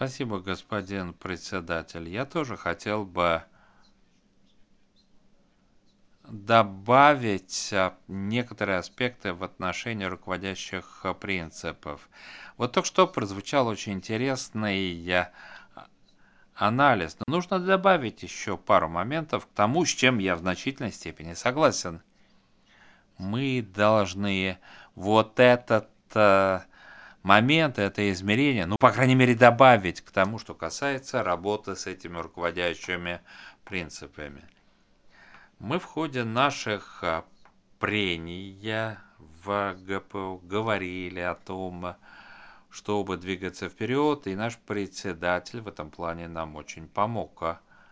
Спасибо, господин председатель. Я тоже хотел бы добавить некоторые аспекты в отношении руководящих принципов. Вот только что прозвучал очень интересный анализ, но нужно добавить еще пару моментов к тому, с чем я в значительной степени согласен. Мы должны вот этот момент, это измерение, ну, по крайней мере, добавить к тому, что касается работы с этими руководящими принципами. Мы в ходе наших прений в ГПУ говорили о том, чтобы двигаться вперед, и наш председатель в этом плане нам очень помог.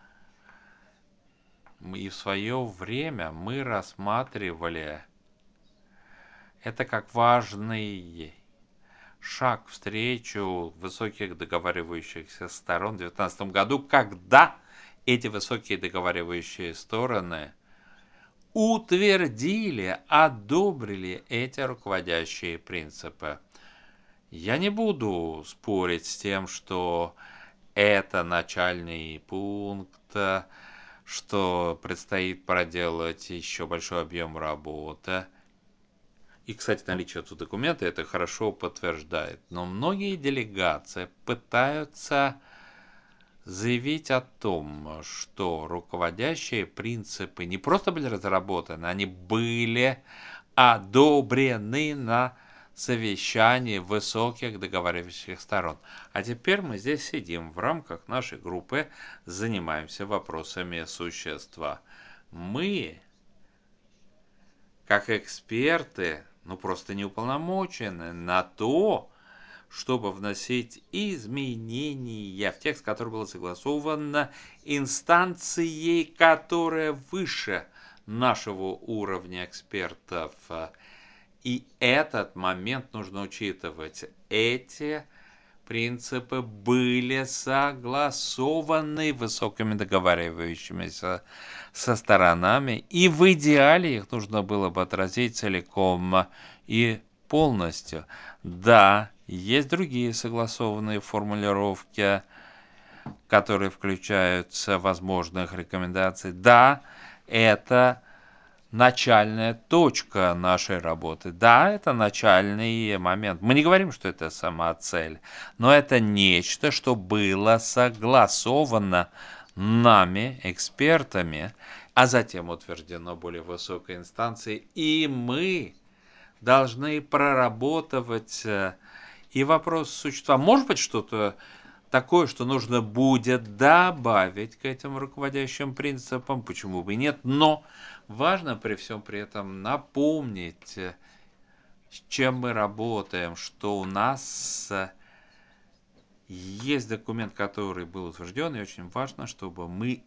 И в свое время мы рассматривали это как важный шаг встречу высоких договаривающихся сторон в 2019 году, когда эти высокие договаривающие стороны утвердили, одобрили эти руководящие принципы. Я не буду спорить с тем, что это начальный пункт, что предстоит проделать еще большой объем работы. И, кстати, наличие этого документа это хорошо подтверждает. Но многие делегации пытаются заявить о том, что руководящие принципы не просто были разработаны, они были одобрены на совещании высоких договаривающих сторон. А теперь мы здесь сидим в рамках нашей группы, занимаемся вопросами существа. Мы, как эксперты, ну просто не уполномочены на то, чтобы вносить изменения в текст, который был согласован инстанцией, которая выше нашего уровня экспертов. И этот момент нужно учитывать. Эти принципы были согласованы высокими договаривающимися со сторонами, и в идеале их нужно было бы отразить целиком и полностью. Да, есть другие согласованные формулировки, которые включаются в возможных рекомендаций. Да, это начальная точка нашей работы. Да, это начальный момент. Мы не говорим, что это сама цель, но это нечто, что было согласовано нами, экспертами, а затем утверждено более высокой инстанцией, и мы должны проработать и вопрос существа. Может быть, что-то такое, что нужно будет добавить к этим руководящим принципам, почему бы и нет, но важно при всем при этом напомнить, с чем мы работаем, что у нас есть документ, который был утвержден, и очень важно, чтобы мы